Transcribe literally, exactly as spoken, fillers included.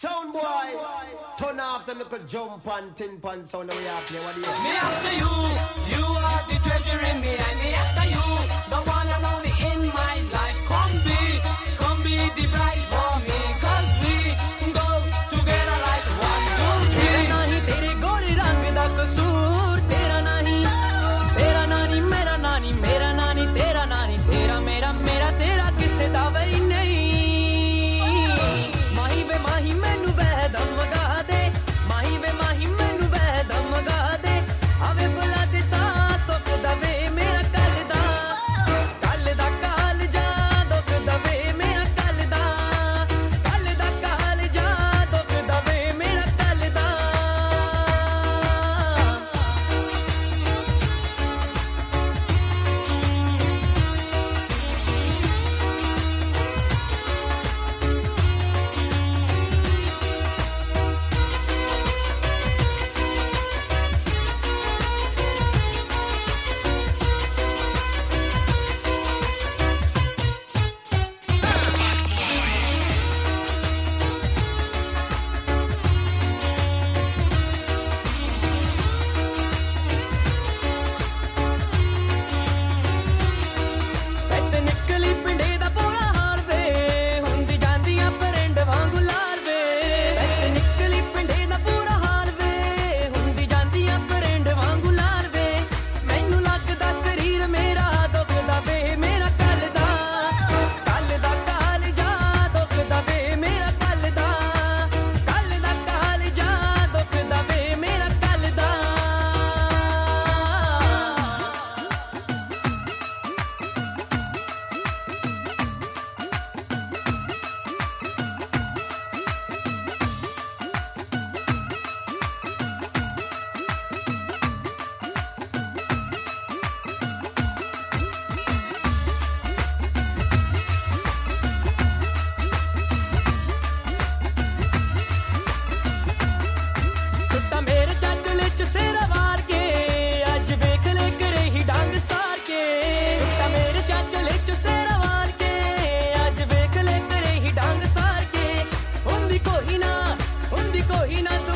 Sound boy, turn off the little jump and tin pan sound that we have here. What do you hear? Me after you, you are the treasure in me, and me after you, the one and only in my life. Come be, come be the bride for me, cause we go together like one, two, three. तेरा नहीं तेरे गोरे रंग दा कसूर, तेरा नहीं, तेरा नानी मेरा नानी, मेरा नानी तेरा नानी, तेरा मेरा मेरा तेरा किसे दा वही नहीं. माही वे माही मैनू वहदम वगा दे, माही वे माही मैनू वहदम वगा दे, आवे बुला दे सांसों को दबे मेरा कल दा, कल दा काल जा दुख दबे मेरा कल दा, कल दा काल जा दुख दबे मेरा कल दा. ਪੈਤ ਨਿਕਲੀ ਪਿੰਡੇ ਦਾ ਪੂਰਾ ਹਾਲ ਵੇ, ਹੁੰਦੀ ਜਾਂਦੀਆਂ ਪਰਿੰਡ ਵਾਂਗੂ ਲਾਲ ਵੇ. ਪੈਤ ਨਿਕਲੀ ਪਿੰਡੇ ਦਾ ਪੂਰਾ ਹਾਲ ਵੇ, ਹੁੰਦੀ ਜਾਂਦੀਆਂ ਪਰਿੰਡ ਵਾਂਗੂ ਲਾਲ ਵੇ. ਮੈਨੂੰ ਲੱਗਦਾ ਸਰੀਰ ਮੇਰਾ ਦੁਖਦਾ ਵੇ ਮੇਰਾ ਕੱਲ ਦਾ, ਕੱਲ ਦਾ ਕਾਲ ਜਾ ਦੁਖਦਾ ਵੇ ਮੇਰਾ ਕੱਲ ਦਾ, ਕੱਲ ਦਾ ਕਾਲ ਜਾ ਦੁਖਦਾ ਵੇ ਮੇਰਾ ਕੱਲ ਦਾ. ਸੁੱਟਾ ਮੇਰੇ ਚਾਚਲੇ ਚ ਸਿਰ ਵਾਰ ਕੇ, ਅੱਜ ਵੇਖ ਲੈ ਕਰੇ ਹੀ ਡੰਗ ਸਾਰ ਕੇ. ਸੁੱਟਾ ਮੇਰੇ ਚਾਚਲੇ ਚ ਸਿਰ ਵਾਰ ਕੇ, ਅੱਜ ਵੇਖ ਲੈ ਕਰੇ ਹੀ ਡੰਗ ਸਾਰ ਕੇ. ਹੁੰਦੀ ਕੋਈ ਨਾ, ਹੁੰਦੀ ਕੋਈ ਨਾ